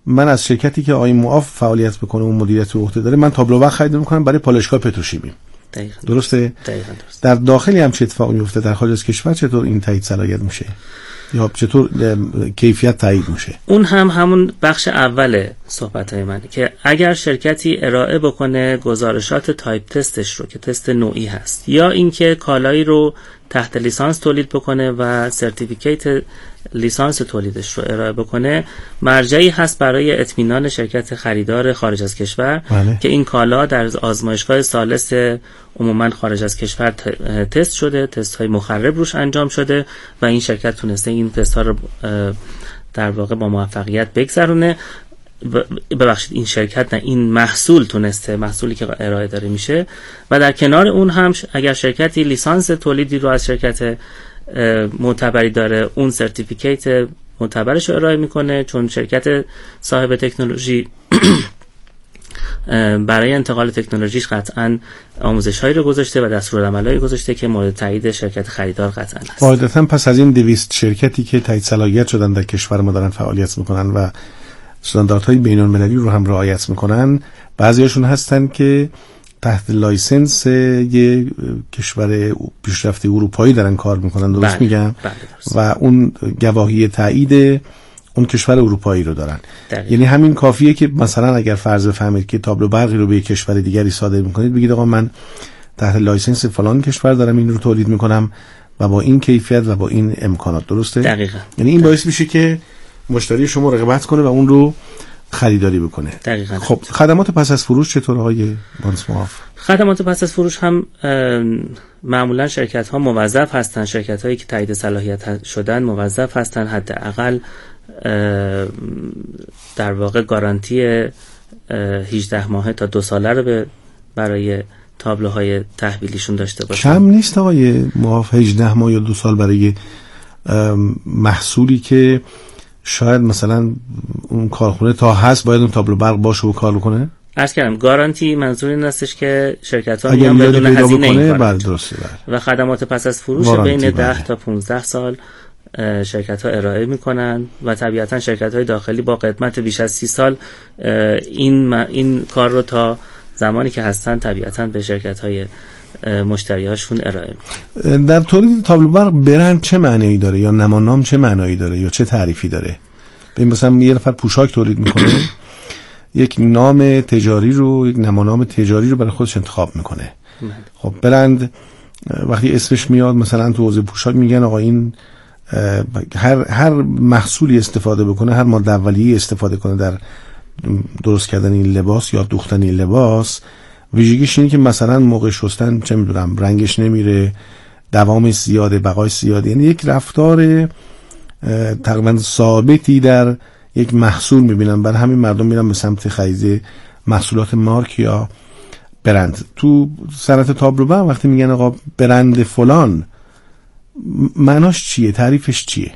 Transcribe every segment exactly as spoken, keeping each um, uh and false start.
من از شرکتی که آقای معاف فعالیت بکنه و مدیریت به عهده داره من تابلو برق خرید میکنم برای پالایشگاه پتروشیمی. دقیقاً درسته؟ دقیقاً درست. در داخلی هم چه اتفاقی میفته؟ در خارج از کشور چطور این تایید صلاحیت میشه یا چطور کیفیت تایید میشه؟ اون هم همون بخش اول صحبت‌های من که اگر شرکتی ارائه بکنه گزارشات تایپ تستش رو که تست نوعی هست یا اینکه کالایی رو تحت لیسانس تولید بکنه و سرتیفیکیت لیسانس تولیدش رو ارائه بکنه، مرجعی هست برای اطمینان شرکت خریدار خارج از کشور بله. که این کالا در آزمایشگاه ثالث عموما خارج از کشور تست شده، تست های مخرب روش انجام شده و این شرکت تونسته این تست ها رو در واقع با موفقیت بگذرونه. ببخشید این شرکت نه، این محصول تونسته، محصولی که ارائه داره میشه. و در کنار اون هم اگر شرکتی لیسانس تولیدی رو از شرکت معتبری داره، اون سرتیفیکیت معتبرش رو ارائه میکنه، چون شرکت صاحب تکنولوژی برای انتقال تکنولوژیش قطعاً آموزش‌هایی رو گذاشته و دستورالعمل‌هایی گذاشته که مورد تایید شرکت خریدار قطعاً هست. قاعدتاً پس از این دویست شرکتی که تایید صلاحیت شدن در کشور ما دارن فعالیت میکنن و استانداردهای بین‌المللی رو هم رعایت میکنن، بعضیاشون هستن که تحت لایسنس یه کشور پیشرفته اروپایی دارن کار میکنن، درست بله، میگم؟ بله درست. و اون گواهی تایید اون کشور اروپایی رو دارن. دقیقا. یعنی همین کافیه که مثلا اگر فرض بفهمید که تابلو برقی رو به یک کشور دیگری صادر میکنید، بگید آقا من تحت لایسنس فلان کشور دارم این رو تولید میکنم و با این کیفیت و با این امکانات، درسته؟ دقیقاً. یعنی این باعث میشه که مشتری شما رقابت کنه و اون رو خریداری بکنه. دقیقاً. خب خدمات پس از فروش چطور آقای بانس معاف؟ خدمات پس از فروش هم معمولا شرکت ها موظف هستن، شرکت هایی که تایید صلاحیت شدن موظف هستن حداقل در واقع گارانتی هجده ماهه تا دو ساله رو به برای تابلوهای تحویلیشون داشته باشن. کم نیست آقای معاف هجده ماه یا دو سال برای محصولی که شاید مثلا اون کارخونه تا هست باید اون تابلو برق باشه و کار بکنه؟ عرض کردم گارانتی منظور این هستش که شرکت ها میان بدون هزینه این کار بله درسته بله. و خدمات پس از فروش بین ده بله. تا پانزده سال شرکت ها ارائه میکنن و طبیعتا شرکت های داخلی با قدمت بیش از سی سال این این کار رو تا زمانی که هستن طبیعتا به شرکت های مشتریاشون ارائه میکنن. در تولید تابلو برق برند چه معنی داره یا نمانام چه معنایی داره یا چه تعریفی داره؟ ببین مثلا یه نفر پوشاک تولید میکنه یک نام تجاری رو، یک نمانام تجاری رو برای خودش انتخاب میکنه. خب برند وقتی اسمش میاد مثلا تو حوزه پوشاک میگن آقا این هر هر محصولی استفاده بکنه، هر ماده اولیه استفاده کنه در درست کردن این لباس یا دوختن این لباس، ویژگیش اینه که مثلا موقع شستن چه میدونم رنگش نمیره، دوامش زیاده، بقایش زیاده. یعنی یک رفتار تقریبا ثابتی در یک محصول میبینن، برای همین مردم میرن به سمت خرید محصولات مارک یا برند. تو صنعت تابلو برق وقتی میگن آقا برند فلان، معناش چیه؟ تعریفش چیه؟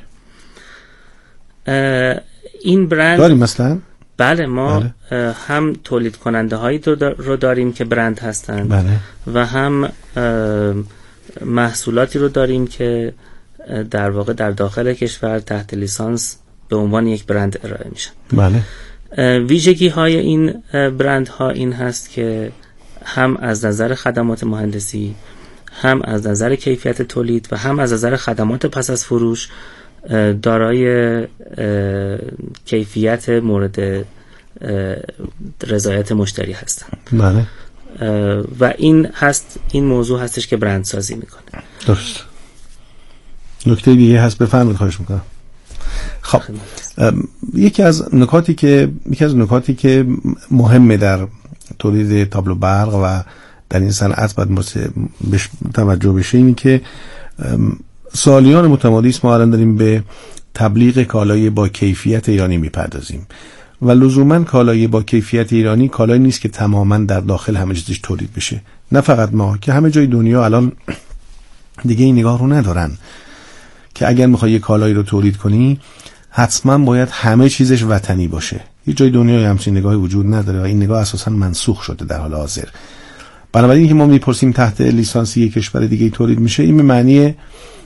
این برند داریم مثلا؟ بله ما بله. هم تولید کننده هایی رو داریم که برند هستن بله. و هم محصولاتی رو داریم که در واقع در داخل کشور تحت لیسانس به عنوان یک برند ارائه میشن. بله. ویژگی های این برند ها این هست که هم از نظر خدمات مهندسی، هم از نظر کیفیت تولید و هم از نظر خدمات پس از فروش دارای کیفیت مورد رضایت مشتری هستن. بله. و این هست این موضوع هستش که برند سازی میکنه. درست. نکته دیگه هست بفرمایید، خواهش میکنم. خب یکی از نکاتی که یکی از نکاتی که مهمه در تولید تابلو برق و در این صنعت باید بهش توجه بشه اینه که سالیان متمادی است ما الان داریم به تبلیغ کالای با کیفیت ایرانی میپردازیم و لزوما کالای با کیفیت ایرانی کالایی نیست که تماما در داخل همه چیزش تولید بشه. نه فقط ما، که همه جای دنیا الان دیگه این نگاه رو ندارن که اگر میخوای یه کالایی رو تولید کنی حتما باید همه چیزش وطنی باشه. یه جای دنیا همچین نگاهی وجود نداره و این نگاه اساسا منسوخ شده در حال حاضر. بنابراین که ما میپرسیم تحت لیسانسی یک کشور دیگه تولید میشه، این به معنی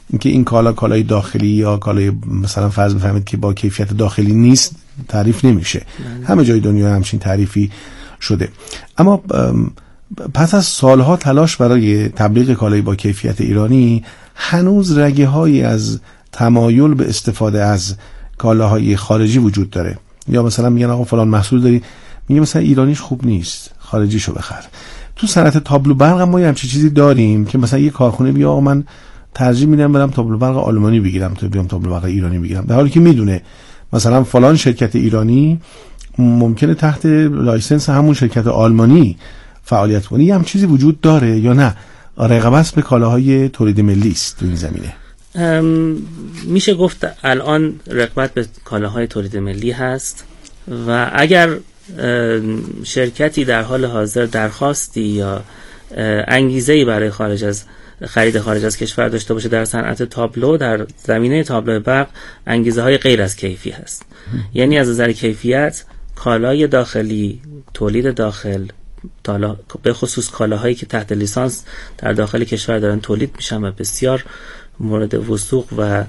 اینکه این کالا کالای داخلی یا کالای مثلا فرض بفهمید که با کیفیت داخلی نیست تعریف نمیشه. همه جای دنیا همچین تعریفی شده. اما پس از سالها تلاش برای تبلیغ کالای با کیفیت ایرانی، هنوز رگه هایی از تمایل به استفاده از کالاهای خارجی وجود داره. یا مثلا میگن آقا فلان محصول داری، میگه مثلا ایرانیش خوب نیست، خارجیشو بخر. تو صنعت تابلو برق ما یه همچین چیزی داریم که مثلا یه کارخونه بیا آقا من ترجیح میدم برم تابلو برق آلمانی بگیرم تا بیام تابلو برق ایرانی بگیرم، در حالی که میدونه مثلا فلان شرکت ایرانی ممکنه تحت لایسنس همون شرکت آلمانی فعالیت کنه. یه هم چیزی وجود داره یا نه رقابت به کالاهای تولید ملی است تو این زمینه؟ میشه گفت الان رقابت به کالاهای تولید ملی هست و اگر شرکتی در حال حاضر درخواستی یا انگیزه‌ای برای خارج از خرید خارج از کشور داشته باشه در صنعت تابلو، در زمینه تابلو برق انگیزه های غیر از کیفی هست. یعنی از نظر کیفیت کالای داخلی، تولید داخل، به خصوص کالاهایی که تحت لیسانس در داخل کشور دارن تولید میشن و بسیار مورد وثوق و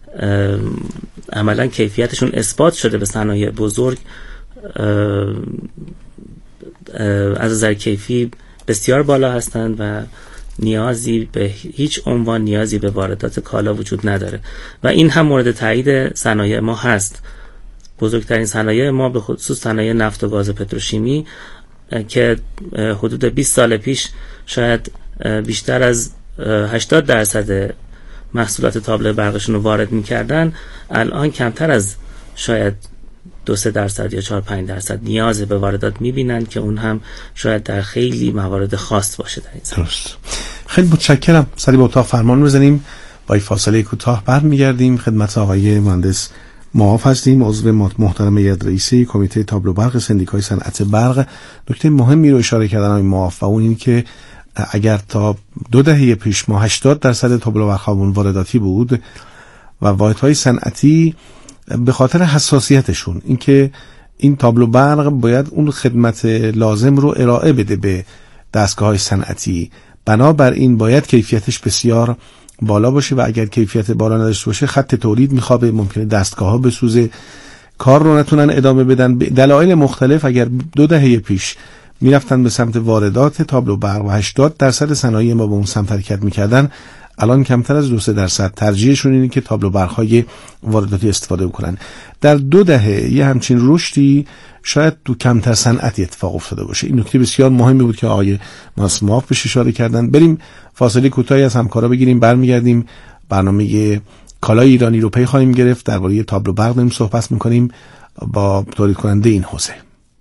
عملا کیفیتشون اثبات شده به صنایع بزرگ، از نظر کیفی بسیار بالا هستند و نیازی به هیچ عنوان نیازی به واردات کالا وجود نداره و این هم مورد تایید صنایع ما هست. بزرگترین صنایع ما به خصوص صنایع نفت و گاز پتروشیمی که حدود بیست سال پیش شاید بیشتر از هشتاد درصد محصولات تابلو برقشون رو وارد می‌کردن، الان کمتر از شاید دو سه درصد یا چهار پنج درصد نیاز به واردات می‌بینن که اون هم شاید در خیلی موارد خاص باشه در این زمینه. درست. خیلی متشکرم. سری به اتاق فرمان بزنیم، با این فاصله کوتاه برمیگردیم خدمت آقای مهندس معاف هستیم، عضو محترم هیئت رئیسه کمیته تابلو برق سندیکای صنعت برق. نکته مهمی رو اشاره کردن آقای معاف و اون این که اگر تا دو دهه پیش ما هشتاد درصد تابلو برق‌هامون وارداتی بود و واحدهای صنعتی به خاطر حساسیتشون اینکه این تابلو برق باید اون خدمت لازم رو ارائه بده به دستگاه‌های صنعتی، بنابراین باید کیفیتش بسیار بالا باشه و اگر کیفیت بالا نداشته باشه خط تولید میخوابه، ممکنه دستگاه‌ها بسوزه، کار رو نتونن ادامه بدن. دلایل مختلف اگر دو دهه پیش میرفتن به سمت واردات تابلو برق و هشتاد درصد صنایع ما به اون سمت حرکت میکردن، الان کمتر از دو سه درصد ترجیحشون اینه که تابلو برق‌های وارداتی استفاده بکنن. در دو دهه یه همچین رشدی شاید تو کمتر صنعتی اتفاق افتاده باشه. این نکته بسیار مهمی بود که آقای معاف بهش اشاره کردن. بریم فاصله کوتاهی از همکارا بگیریم، برمیگردیم برنامه کالای ایرانی رو پی خواهیم گرفت. درباره تابلو برق داریم صحبت می‌کنیم با تولید کننده این حوزه.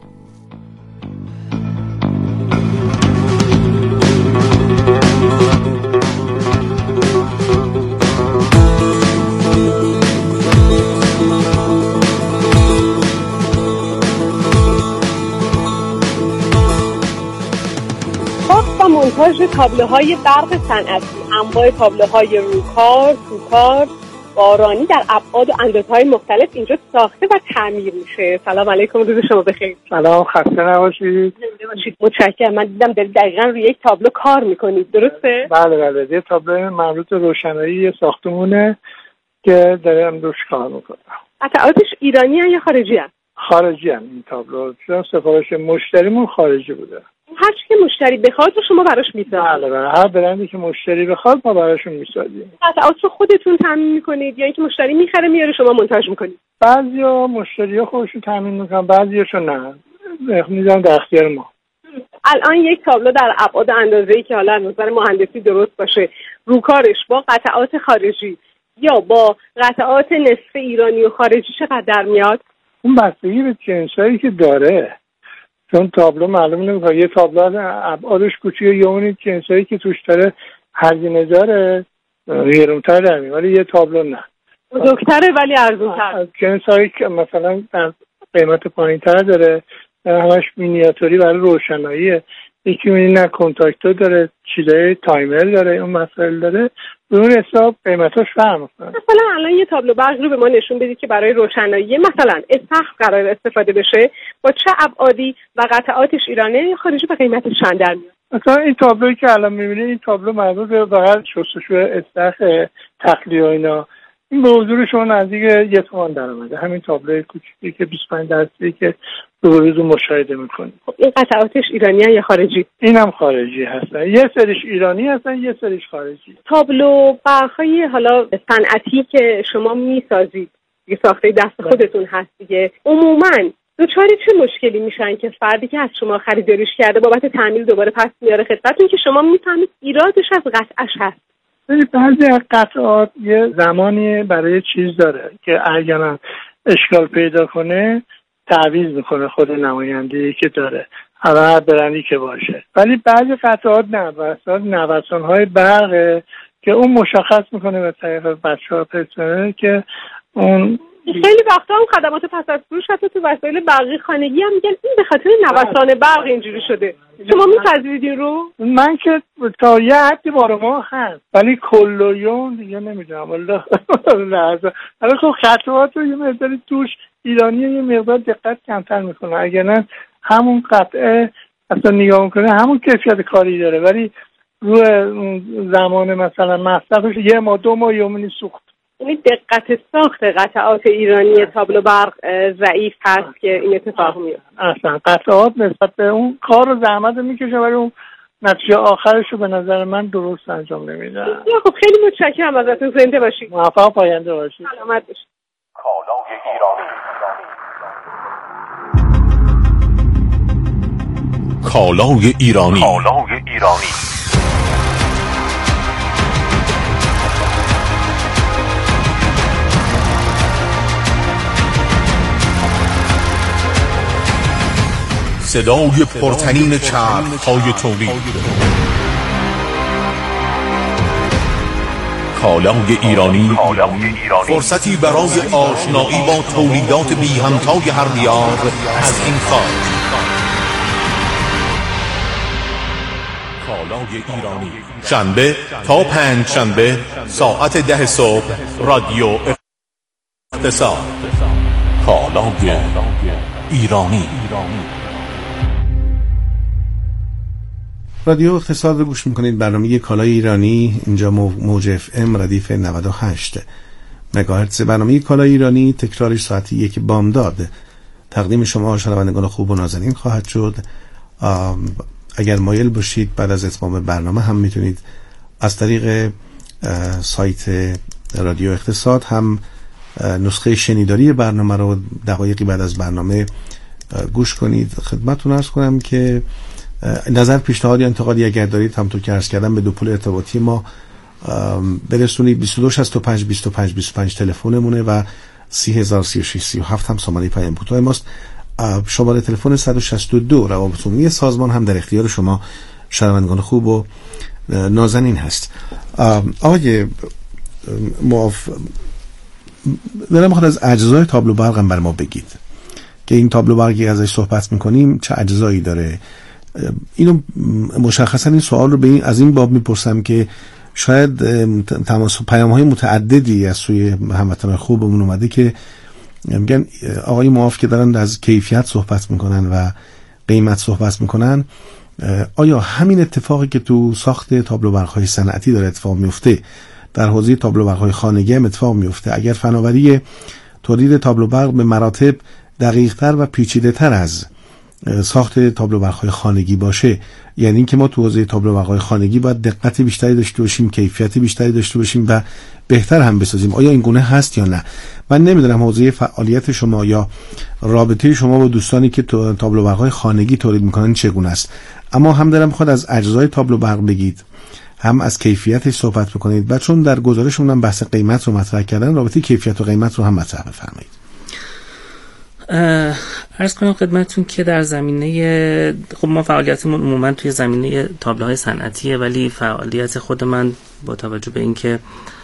مونتاژ تابلوهای برق صنعتی، انواع تابلوهای روکار، توکار، بارانی در ابعاد و اندازه‌های مختلف اینجا ساخته و تعمیر میشه. سلام علیکم، روز شما بخیر. سلام، خسته نباشید. متشکرم. من دیدم دارید دقیقاً روی یک تابلو کار میکنید، درسته؟ بله بله، یه تابلو مربوط به روشنایی ساختمونه که دارم روش کار میکنم. قطعاتش ایرانی هست یا خارجی هست؟ خارجی هست. این تابلو چون سفارش مشتریمون خارجی بوده. هر چی که مشتری بخواد رو شما براش میسازید؟ بله بله، هر برندی که مشتری بخواد ما براشون میسازیم. قطعات رو خودتون تامین میکنید یا اینکه مشتری میخره میاره شما مونتاژ میکنید؟ بعضیا مشتری‌ها خودشون تامین میکنن، بعضیاشون نه، میذارن در اختیار ما. الان یک تابلو در ابعاد اندازه‌ای که حالا از نظر مهندسی درست باشه، روکارش با قطعات خارجی یا با قطعات نصف ایرانی و خارجی چقدر در میاد؟ اون بستگی به جنسایی که داره، چون تابلو معلوم نمی‌کنه. یه تابلو ابعادش کوچیکه یا اون جنسایی که توش داره هزینه داره گرون‌تر در میاد، ولی یه تابلو نه، بزرگتره ولی ارزون‌تر. جنسایی که مثلا قیمت پایین‌تر داره، همش مینیاتوری برای روشناییه، یکی نه کنتاکتور داره، چیزای تایمر داره، اون مسائل داره، به اون حساب قیمتاش فرق می‌کنه. مثلا الان یه تابلو برق رو به ما نشون بدید که برای روشنایی مثلا سقف قرار استفاده بشه، با چه ابعادی و قطعاتش ایرانی یا خارجی به قیمتش چند در میاد؟ مثلا این تابلویی که الان می‌بینید، این تابلو مربوط به فقط شستشو استخر تخلیه و اینا، این به حضور شما نزدیک یه تومان درآمده. همین تابلوی کوچیکی که بیست و پنج درصدی که رو روز مشاهده می‌کنید. خب این قطعاتش ایرانیه یا خارجی؟ اینم خارجی هستن، یه سریش ایرانی هستن، یه سریش خارجی. تابلو برق‌های حالا صنعتی که شما می‌سازید، یه ساخته دست خودتون هست دیگه، عموماً دوچاری چه مشکلی میشن که فردی که از شما خریداریش کرده بابت تعمیر دوباره پس میاره خدمتتون که شما میفهمید ایرادش از قطعش هست؟ بعضی از قطعات یه زمانی برای چیز داره که اگر اشکال پیدا کنه تعویض میکنه خود نماینده‌ای که داره، هر برندی که باشه. ولی بعضی قطعات نه، مثلا نوسان‌های برق که اون مشخص میکنه به طریق بچه‌ها پرسنل که اون خیلی وقتا هم خدمات پس از فروش حتی تو وسایل برقی خانگی هم میگن این به خاطر نوسان برق اینجوری شده. شما می‌پذیرید این رو؟ من که تا یه حدی بار ما هست، ولی کلیون دیگه نمیدونم والله. لحظه الان خب خطوات رو یه مقدار توش ایرانیه یه مقدار دقت کمتر میکنه، اگر نه همون قطعه اصلا نگاه میکنه همون کیفیت کاری داره، ولی روی زمان مثلا مصرفش یه ماه دو ماه یومینی سوخت. یعنی دقت ساخت قطعات ایرانی تابلو برق ضعیف هست که این اتفاق میفته. اصلا قطعات نسبت به اون کار و زحمت رو میکشه ولی اون نتیجه آخرش رو به نظر من درست انجام نمیده. خب خیلی متشکرم ازتون، زنده باشید. موفق پاینده باشید. سلامت باشید. کالای ایرانی. کالای ایرانی. کالای ایرانی. صدای پرطنین چرخ‌های تولید. کالای ایرانی. فرصتی براز آشنایی با تولیدات بی همتای هر دیار از این خارج. کالای ایرانی. شنبه تا پنج شنبه ساعت ده صبح رادیو اقتصاد. کالای ایرانی. رادیو اقتصاد رو گوش میکنید. برنامه کالای ایرانی، اینجا موج اف ام ردیف نود و هشت مگاهرتز. برنامه کالای ایرانی تکرارش ساعت یک بامداد تقدیم شما شنوندگان خوب و نازنین خواهد شد. اگر مایل باشید بعد از اتمام برنامه هم میتونید از طریق سایت رادیو اقتصاد هم نسخه شنیداری برنامه رو دقایقی بعد از برنامه گوش کنید. خدمتتون عرض کنم که نظر، پیشنهاد یا انتقادی اگر دارید همونطور که عرض کردم به دو پل ارتباطی ما برسونید. بیست و دو شصت و پنج بیست و پنج بیست و پنج تلفنمونه و سی هزار سی و شش سی و هفت هم سامانه پیام کوتاه ماست. شماره تلفن صد و شصت و دو روابط عمومی سازمان هم در اختیار شما شنوندگان خوب و نازنین هست. آقای معاف، دلم میخواد از اجزای تابلو برق هم بر ما بگید که این تابلو برقی ازش صحبت میکنیم چه اجزایی داره. اینو مشخصا این سوال رو به این از این باب میپرسم که شاید تماس و پیام های متعددی از سوی هموطنان خوبمون اومده که میگن آقای معاف که دارن از کیفیت صحبت میکنن و قیمت صحبت میکنن، آیا همین اتفاقی که تو ساخت تابلو برق‌های صنعتی داره اتفاق میفته در حوزه تابلو برق‌های خانگی هم اتفاق میفته؟ اگر فناوری تولید تابلو برق به مراتب دقیق‌تر و پیچیده‌تر از ساخت تابلو برق‌های خانگی باشه، یعنی اینکه ما تو حوزه تابلو برق‌های خانگی باید دقت بیشتری داشته باشیم، کیفیت بیشتری داشته باشیم و بهتر هم بسازیم. آیا این گونه هست یا نه؟ من نمیدونم حوزه فعالیت شما یا رابطه شما با دوستانی که تابلو برق‌های خانگی تولید میکنن چگونه است، اما هم دارم میخواد از اجزای تابلو برق بگید، هم از کیفیتش صحبت بکنید و چون در گزارشمون هم بحث قیمت رو مطرح کردن، رابطه کیفیت و قیمت رو هم مطرح بفرمایید. عرض کنم خدمتتون که در زمینه، خب ما فعالیتمون عموما توی زمینه تابلوهای صنعتیه، ولی فعالیت خود من با توجه به اینکه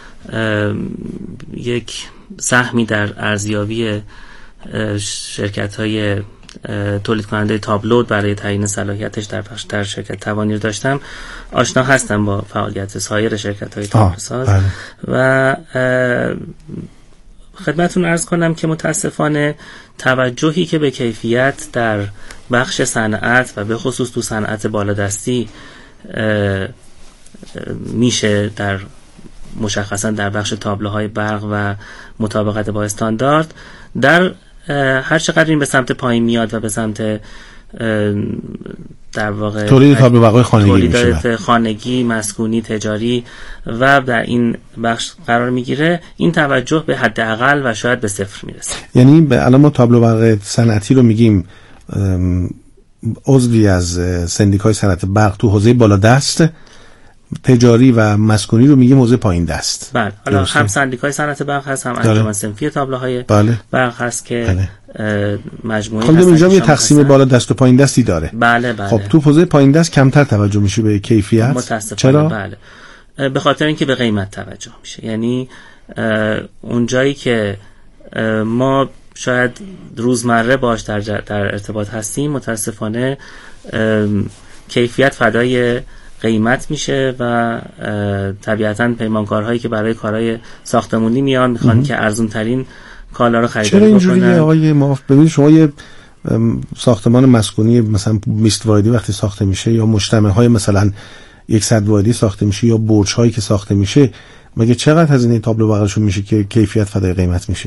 یک سهمی در ارزیابی شرکت‌های تولید کننده تابلو برای تعیین صلاحیتش در بخش در شرکت توانیر داشتم، آشنا هستم با فعالیت سایر شرکت‌های تابلوساز و خدمتون عرض کنم که متاسفانه توجهی که به کیفیت در بخش صنعت و به خصوص تو صنعت بالادستی میشه در مشخصا در بخش تابلوهای برق و مطابقت با استاندارد، در هر چقدر این به سمت پایین میاد و به سمت در واقع تولید تابلو برق‌های خانگی تولید خانگی، مسکونی، تجاری و در این بخش قرار میگیره، این توجه به حداقل و شاید به صفر میرسه. یعنی به الان ما تابلو برق صنعتی رو میگیم عضوی از سندیکای صنعت برق تو حوزه بالادست، تجاری و مسکونی رو میگیم حوزه پایین دست. بله، حالا هم سندیکای صنعت برق هست، هم انجمن صنفی تابلوهای بله. برق هست که بله. مجموعه خب اینجا یه تقسیم بالا دست و پایین دستی داره. بله بله. خب تو حوزه پایین دست کمتر توجه میشه به کیفیت. چرا؟ بله. به خاطر اینکه به قیمت توجه میشه. یعنی اون جایی که ما شاید روزمره باش در, در ارتباط هستیم، متاسفانه کیفیت فدای قیمت میشه و طبیعتاً پیمانکارهایی که برای کارهای ساختمانی میان میخوان که ارزون ترین کالا رو خریداری بکنن. چرا اینجوریه آقای معاف؟ ببینید شما یه ساختمان مسکونی مثلا بیست واحدی وقتی ساخته میشه یا مجتمع‌های مثلا صد واحدی ساخته میشه یا برج‌هایی که ساخته میشه، مگه چقدر هزینه تابلو برقشون میشه که کیفیت فدای قیمت میشه؟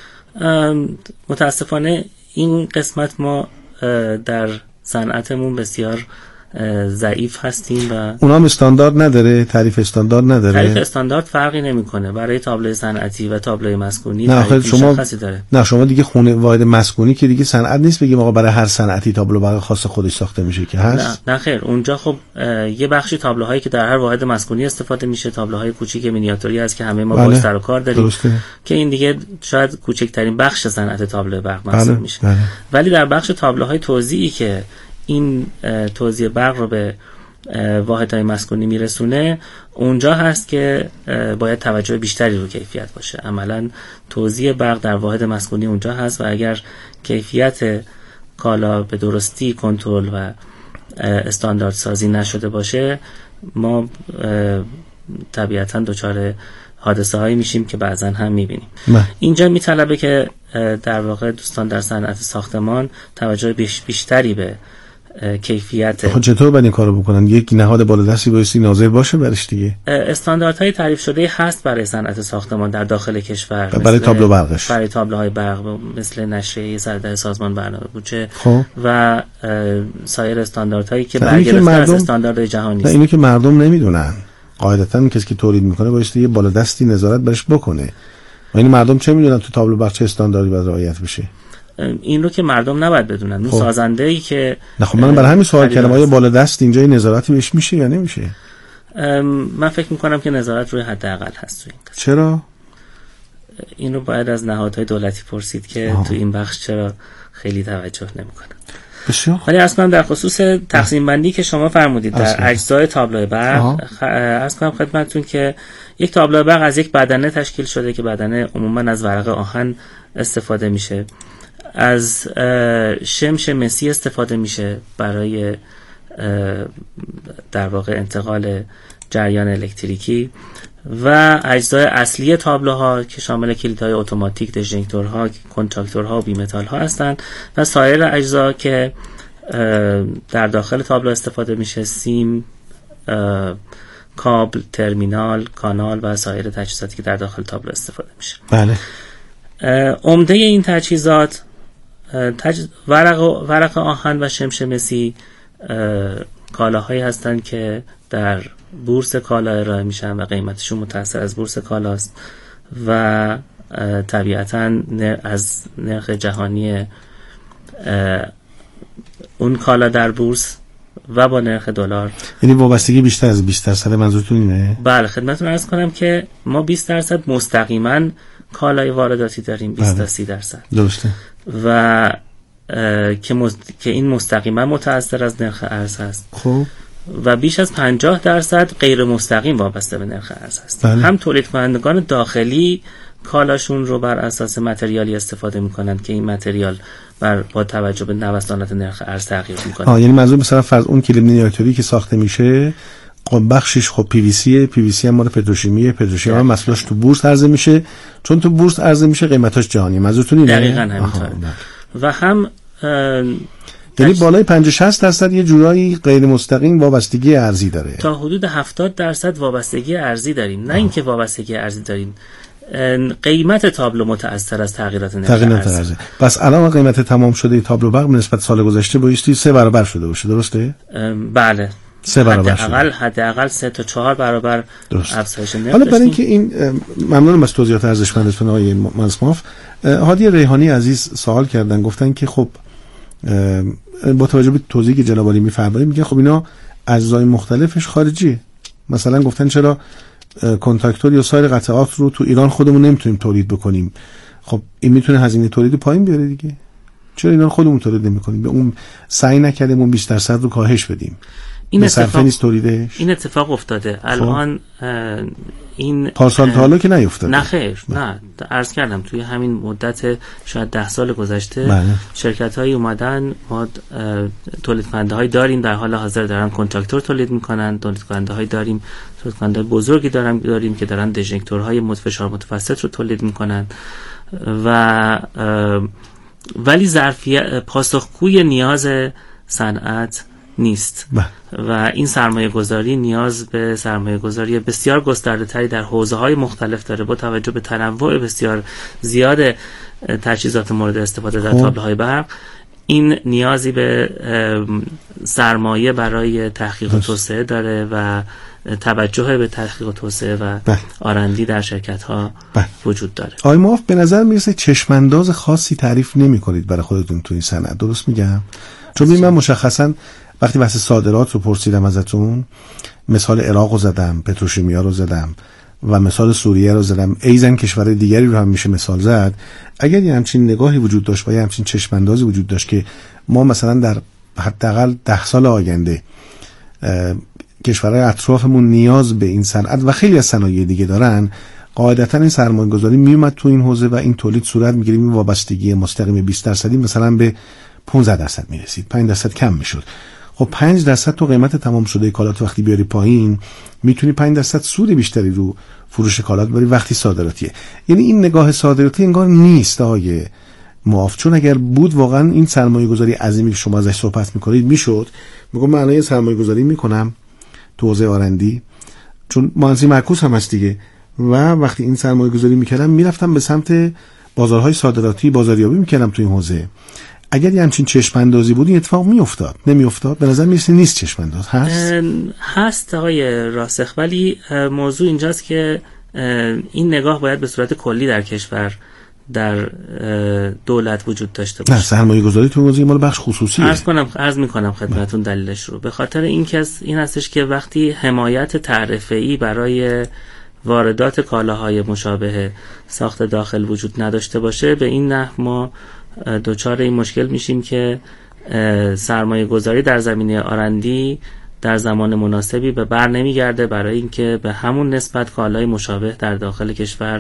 متاسفانه این قسمت ما در صنعتمون بسیار ضعیف هستیم و اونا هم استاندارد نداره، تعریف استاندارد نداره. تعریف استاندارد فرقی نمیکنه برای تابلوی صنعتی و تابلوی مسکونی. نه آخه شما داره. نه شما دیگه خونه واحد مسکونی که دیگه صنعت نیست بگیم آقا برای هر صنعتی تابلو برق خاص خودش ساخته میشه که هست. نه نه خیر، اونجا خب یه بخشی تابلوهایی که در هر واحد مسکونی استفاده میشه، تابلوهای کوچیک مینیاتوری هست که همه ما باهاش سر و کار داریم درسته. که این دیگه شاید کوچکترین بخش صنعت تابلو برق محسوب میشه. بله. ولی در بخش تابلوهای توزیعی که این توزیع برق رو به واحدهای مسکونی میرسونه، اونجا هست که باید توجه بیشتری رو کیفیت باشه. عملا توزیع برق در واحد مسکونی اونجا هست و اگر کیفیت کالا به درستی کنترل و استاندارد سازی نشده باشه، ما طبیعتاً دچار حادثه هایی میشیم که بعضا هم میبینیم. اینجا میطلبه که در واقع دوستان در صنعت ساختمان توجه بیش بیشتری به کیفیت. خب چطور باید این کارو بکنن؟ یک نهاد بالادستی بایستی ناظر باشه برش دیگه. استانداردهای تعریف شده هست برای صنعت ساختمان در داخل کشور، برای تابلو برقش، برای تابلوهای برق، مثل نشریه سرده سازمان برنامه بودجه خب. و سایر استانداردهایی که برگرفته از استانداردهای جهانی است. اینو که مردم نمیدونن. قاعدتاً کسی که تولید میکنه بایستی یه بالادستی نظارت برش بکنه. و این مردم چه میدونن تو تابلو برق چه استانداردی باید رعایت بشه؟ این رو که مردم نباید بدونن. اون سازنده‌ای که نه خب من برای همین سوال کردم آیا بالادست اینجا نظارتی بهش میشه یا نمیشه؟ من فکر میکنم که نظارت روی حداقل هست. روی این چرا؟ این رو باید از نهادهای دولتی پرسید که آه. تو این بخش چرا خیلی توجه نمیکنن. بسیار. ولی اصلا در خصوص تقسیم بندی که شما فرمودید در اجزای تابلو برق، عرض کنم خدمتتون که یک تابلو برق از یک بدنه تشکیل شده که بدنه عموما از ورق آهن استفاده میشه. از شمش مسی استفاده میشه برای در واقع انتقال جریان الکتریکی و اجزای اصلی تابلوها که شامل کلیدهای اتوماتیک، دژنکتورها، کنتاکتورها و بیمتالها هستند و سایر اجزا که در داخل تابلو استفاده میشه، سیم، کابل، ترمینال، کانال و سایر تجهیزاتی که در داخل تابلو استفاده میشه. بله. عمده این تجهیزات تج... ورق, ورق آهن و شمش مسی کالاهایی هستند که در بورس کالا ارائه میشن و قیمتشون متأثر از بورس کالاست و طبیعتاً از نرخ جهانی اون کالا در بورس و با نرخ دلار. یعنی وابستگی بیشتر از بیست درصد منظورتون اینه؟ بله، خدمتتون عرض کنم که ما بیست درصد مستقیما کالای وارداتی داریم، بیست تا سی درصد. درسته. و که, مز... که این مستقیما متأثر از نرخ ارز هست. خب. و بیش از پنجاه درصد غیر مستقیم وابسته به نرخ ارز هست. بله. هم تولید کنندگان داخلی کالاشون رو بر اساس متریالی استفاده میکنن که این متریال بر با توجه به نوسانات نرخ ارز تغییر میکنه. آه یعنی منظور مثلا فرض اون کلید مینیاتوری که ساخته میشه خب بخشش خب پی وی سی پی وی سی هم مال پتروشیمیه، پتروشیمی هم محصولش تو بورس عرضه میشه، چون تو بورس عرضه میشه قیمتاش جهانی. منظورتون اینه؟ دقیقاً همینطوره. و هم یعنی بالای پنجاه شصت درصد یه جورایی غیر مستقیم وابستگی ارزی داره. تا حدود هفتاد درصد وابستگی ارزی داریم. نه اینکه وابستگی ارزی داریم، قیمت تابلو متأثر از تغییرات نرخ ارز. پس الان قیمت تمام شده تابلو برق نسبت سال گذشته بایستی سه برابر شده باشه، درسته؟ بله. سه برابر شده. حداقل حداقل سه تا چهار برابر افزایش نرخ. حالا برای اینکه این ممنونم از توضیحات ارزشمندتون آقای مانسماف. هادی ریحانی عزیز سوال کردن، گفتن که خب با توجه به توضیحی که جناب عالی می‌فرمایید میگن خب اینا اجزای مختلفش خارجیه. مثلا گفتن چرا کنتاکتور یا سایر قطعات رو تو ایران خودمون نمیتونیم تولید بکنیم؟ خب این میتونه هزینه تولید پایین بیاره دیگه. چرا ایران خودمون تولید نمی‌کنیم؟ به اون سعی نکردیم اون بیست درصد رو کاهش بدیم. این اتفاق نیست تولیدش. این اتفاق افتاده الان. این پارسال تا حالا که نیفتاده. نه خیر، نه عرض کردم توی همین مدت شاید ده سال گذشته بله. شرکت‌هایی اومدن، ما تولید کننده‌هایی داریم در حال حاضر دارن کنتراکتور تولید می‌کنن، تولید کننده‌هایی داریم تولید کننده بزرگی دارن داریم که دارن دژنکتورهای فشار متوسط رو تولید می‌کنن و ولی ظرفیت پاسخگوی نیاز صنعت نیست با. و این سرمایه گذاری نیاز به سرمایه گذاری بسیار گسترده تری در حوزه های مختلف داره با توجه به تنوع بسیار زیاد تجهیزات مورد استفاده در تابلوهای برق. این نیازی به سرمایه برای تحقیق و توسعه داره و توجه به تحقیق و توسعه و آرندی در شرکت ها وجود داره. آقای معاف به نظر میرسه چشمانداز خاصی تعریف نمی کنید برای خودتون تو این صنعت، درست میگم؟ چون من مشخصا وقتی بحث صادرات رو پرسیدم ازتون، مثال عراق رو زدم، پتروشیمیا رو زدم و مثال سوریه رو زدم، ایزن کشورهای دیگری رو هم میشه مثال زد. اگر یه همچین نگاهی وجود داشت و یه همچین چشماندازی وجود داشت که ما مثلا در حداقل ده سال آینده کشورهای اطرافمون نیاز به این صنعت و خیلی از صنایع دیگه دارن، قاعدتا این سرمایه‌گذاری میومد تو این حوزه و این تولید صورت میگیره، این وابستگی مستقیم بیست درصدی مثلا به پانزده درصد میرسید، پنج درصد کم میشد. خب پنج درصد تو قیمت تمام شده کالات وقتی بیاری پایین، میتونی پنج درصد سود بیشتری رو فروش کالات بری وقتی صادراتیه. یعنی این نگاه صادراتی انگار نیست آقای معاف، چون اگر بود واقعا این سرمایه گذاری عظیمی که شما ازش صحبت میکنید میشد. میگم من الان سرمایه گذاری میکنم تو حوزه آرندی، چون مهندسی معکوس هم هست دیگه، و وقتی این سرمایه گذاری میکردم میرفتم به سمت بازارهای صادراتی، بازاریابی میکردم تو این حوزه. اگر یه همچین چشم اندازی بود این اتفاق میافتاد، نمیافتاد؟ به نظر میرسه نیست چشم انداز. هست هست آقای راسخ، ولی موضوع اینجاست که این نگاه باید به صورت کلی در کشور در دولت وجود داشته باشه. نه سرمایه گذاری تو حوزه مال بخش خصوصیه. عرض کنم عرض میکنم خدمتتون دلیلش رو. به خاطر این که این هستش که وقتی حمایت تعرفه‌ای برای واردات کالاهای مشابه ساخت داخل وجود نداشته باشه، به این نحو ما دوچار این مشکل میشیم که سرمایه گذاری در زمینه آرندی در زمان مناسبی به بر نمیگرده برای اینکه به همون نسبت کالای مشابه در داخل کشور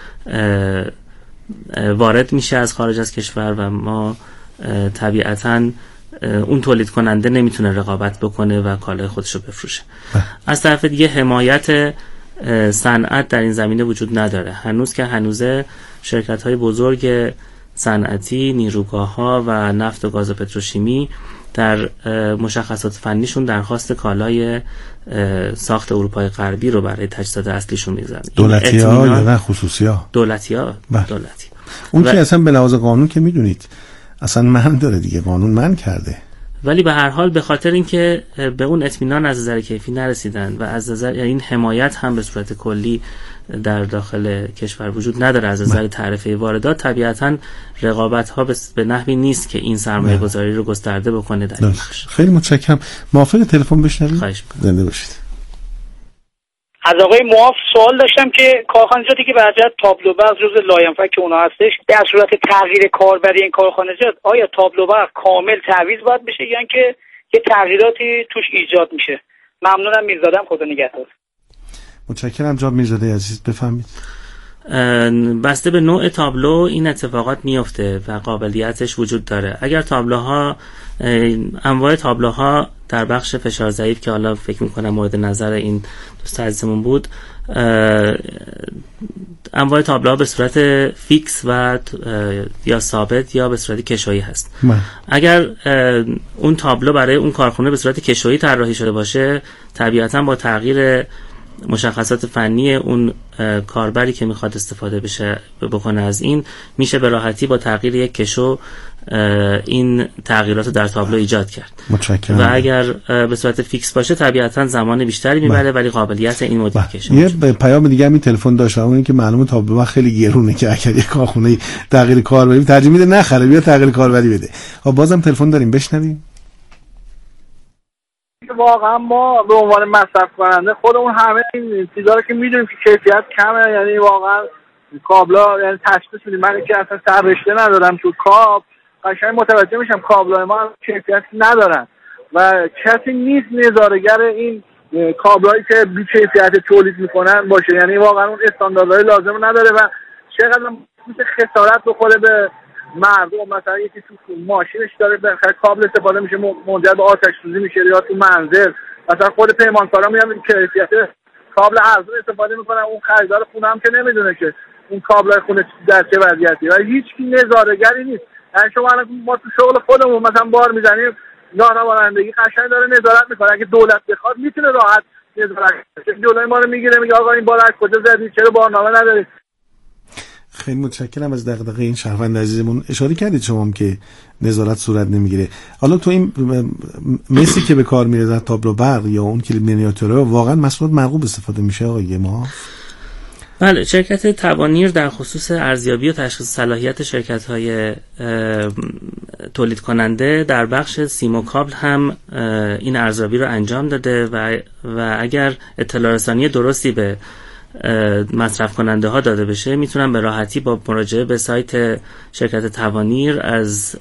وارد میشه از خارج از کشور و ما طبیعتاً اون تولید کننده نمیتونه رقابت بکنه و کالای خودشو بفروشه. از طرف دیگه حمایت صنعت در این زمینه وجود نداره. هنوز که هنوزه شرکت‌های بزرگ صنعتی، نیروگاه‌ها و نفت و گاز و پتروشیمی در مشخصات فنیشون درخواست کالای ساخت اروپای غربی رو برای تجهیزات اصلیشون می‌ذارن. دولتی‌ها یا نه خصوصی‌ها؟ دولتی‌ها. دولتی. اون و... که اصلا به لحاظ قانون که میدونید اصلا من داره دیگه، قانون من کرده. ولی به هر حال به خاطر اینکه به اون اطمینان از نظر کیفی نرسیدن و از نظر این حمایت هم به صورت کلی در داخل کشور وجود نداره از نظر تعرفه واردات، طبیعتاً رقابت ها به نحوی نیست که این سرمایه گذاری رو گسترده بکنه در این بخش. خیلی متشکرم. موافق تلفن بشنوید؟ خواهش می‌کنم. زنده باشید. از آقای معاف سوال داشتم که کارخانجاتی که برجت تابلو برق جزء لاینفک که اونها هستش، در صورت تغییر کاربری این کارخانجات آیا تابلو برق کامل تعویض باید بشه یا اینکه یه تغییراتی توش ایجاد میشه؟ ممنونم. میرزادم، خدا نگهدار. متشکرم جناب میرزاده عزیز، بفرمایید. بسته به نوع تابلو این اتفاقات میفته و قابلیتش وجود داره. اگر تابلوها انواع تابلوها در بخش فشار ضعیف که حالا فکر میکنم مورد نظر این دوست عزیزمون بود، انواع تابلوها به صورت فیکس و یا ثابت یا به صورت کشویی هست. من. اگر اون تابلو برای اون کارخونه به صورت کشویی طراحی شده باشه، طبیعتاً با تغییر مشخصات فنی اون کاربری که میخواد استفاده بشه بکنه از این، میشه به راحتی با تغییر یک کشو این تغییرات رو در تابلو ایجاد کرد. متشکرم. و اگر به صورت فیکس باشه طبیعتاً زمان بیشتری میبره ولی قابلیت این مودیفیکیشن. یه پیام دیگه همین تلفن داشتم، اون که معلومه تابلو خیلی گرونه که اگر یک کارخونه تغییر کاربری ترجیح میده نخره بیا تغییر کاربری بده. خب بازم تلفن داریم، بشنویم. واقعا ما به عنوان مصرف کننده خودمون همه این چیزا رو که میدونیم که کیفیت کمه، یعنی واقعا کابلا یعنی تشخیص میدیم. من که اصلا سر رشته ندارم تو کاب، قشنگ متوجه میشم کابلای ما کیفیت ندارن و کسی نیست نظاره‌گر این کابلایی که بی کیفیت تولید میکنن باشه. یعنی واقعا اون استانداردهای لازم نداره و چقدر میشه خسارت بخوره به مردم. مثلا یکی تو ماشینش داره بخره کابل استفاده میشه منجر به آتش سوزی میشه، یا تو منزل مثلا خود پیمانکارا میان کیفیت کابل ارزون استفاده میکنن، اون خریدار خونه هم که نمیدونه که اون کابلای خونه در چه وضعیتی و هیچ کی نظاره‌گری نیست. یعنی شما الان ما تو شغل خودمون مثلا بار میزنیم، راهنمایندگی قشنگ داره نظارت میکنه. اگه دولت بخواد میتونه راحت نظارت کنه. جلوی ما رو میگیره میگه آقا این بار از کجا زدید، چرا بارنامه ندارید. خیلی متشکرم از دغدغه این شهروند عزیزمون. اشاره کردید شما هم که نظارت صورت نمیگیره. حالا تو این مسی که به کار میره در تابلو برق یا اون کلید مینیاتوره واقعا محصولات مرغوب استفاده میشه آقای ما؟ بله، شرکت توانیر در خصوص ارزیابی و تشخیص صلاحیت شرکت‌های تولید کننده در بخش سیم و کابل هم این ارزیابی رو انجام داده و و اگر اطلاع رسانی درستی به مصرف کننده ها داده بشه میتونن به راحتی با مراجعه به سایت شرکت توانیر از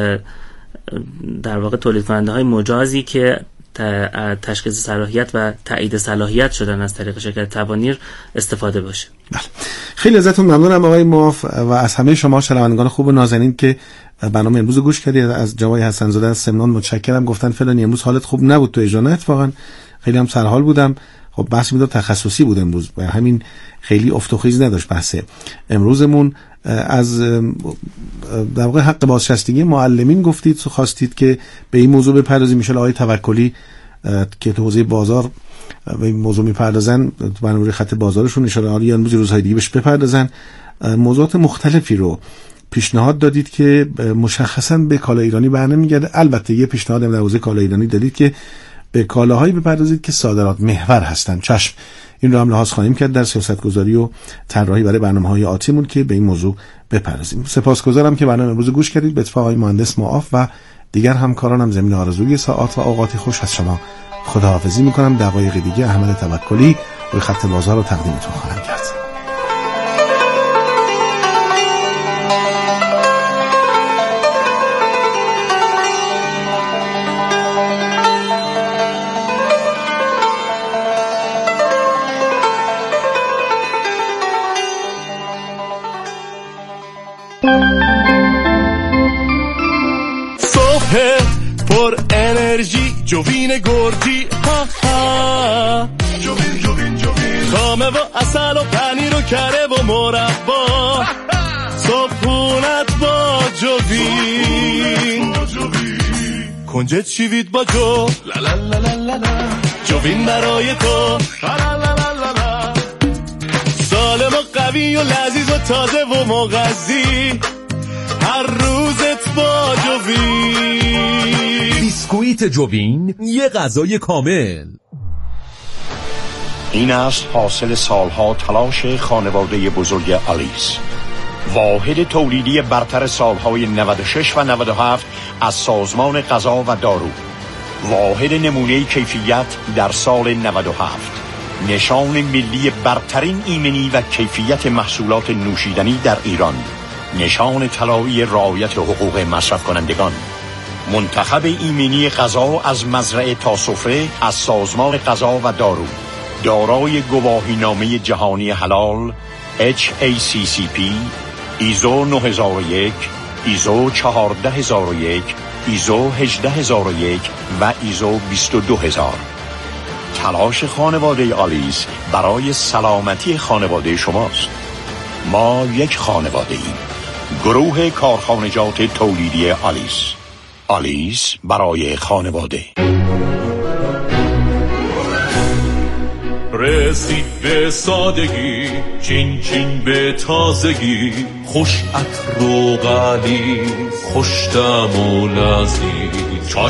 در واقع تولید کننده های مجازی که تشخیص صلاحیت و تایید صلاحیت شدن از طریق شرکت توانیر استفاده باشه. بله. خیلی ازتون ممنونم آقای معاف و از همه شما شنوندگان خوب و نازنین که برنامه امروز گوش کردید. از جوای حسن زاده از سمنان متشکرم. گفتن فلانی امروز حالت خوب نبود تو اجرا، اتفاقا خیلی هم سرحال بودم. خب بحث میداد تخصصی بود امروز و همین خیلی افت و خیز نداشت بحث امروزمون. از در واقع حق بازنشستگی معلمین گفتید، سو خواستید که به این موضوع بپردازیم. میشه آقای توکلی که تو حوزه بازار به این موضوع میپردازن، برنامه خط بازارشون اشاره عالی امروز روزهای دیگه بهش بپردازن. موضوعات مختلفی رو پیشنهاد دادید که مشخصا به کالا ایرانی برنمیگرده. البته یه پیشنهاد در حوزه کالا ایرانی دادید که به کالاهایی بپردازید که صادرات محور هستند. چشم، این رو هم لحاظ خواهیم کرد در سیاستگذاری و طراحی برای برنامه‌های آتیمون که به این موضوع بپردازیم. سپاسگزارم که برنامه امروز گوش کردید. به اتفاق آقای مهندس معاف و دیگر همکارانم ضمن آرزوی ساعات و اوقات خوش از شما خداحافظی می‌کنم. دقایق دیگه احمد توکلی روی خط بازار رو تقدیمتون خواهم کرد. پر انرژی جوین گرجی ها ها جوین جوین جوین خامه و اصل و پنیر و کره و مربا صبحونت با جوین کنجد شیوید با جو لا لا لا لا لا جوین برای تو لا لا لا لا لا سالم و قوی و لذیذ و تازه و مغذی هر روزت با جوین. بیسکویت جوین، یه غذای کامل. این است حاصل سالها تلاش خانواده بزرگ آلیس، واحد تولیدی برتر سالهای نود و شش و نود و هفت از سازمان غذا و دارو، واحد نمونه کیفیت در سال نود و هفت، نشان ملی برترین ایمنی و کیفیت محصولات نوشیدنی در ایران، نشان طلایی رعایت حقوق مصرف کنندگان، منتخب ایمنی غذا از مزرعه تا سفره از سازمان غذا و دارو، دارای گواهینامه جهانی حلال، اچ ای سی سی پی، ایزو نه هزار و یک، ایزو چهارده هزار و یک، ایزو هجده هزار و یک و ایزو بیست و دو هزار. تلاش خانواده آلیس برای سلامتی خانواده شماست. ما یک خانواده ایم. گروه کارخانجات تولیدی آلیس. آلیس برای خانواده. رسید به سادگی، چین چین به تازگی، خوش عطر و غلیظ، خوش طعم و لذیذ.